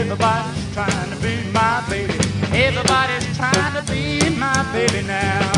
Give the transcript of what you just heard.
Everybody's trying to be my baby. Everybody's trying to be my baby now.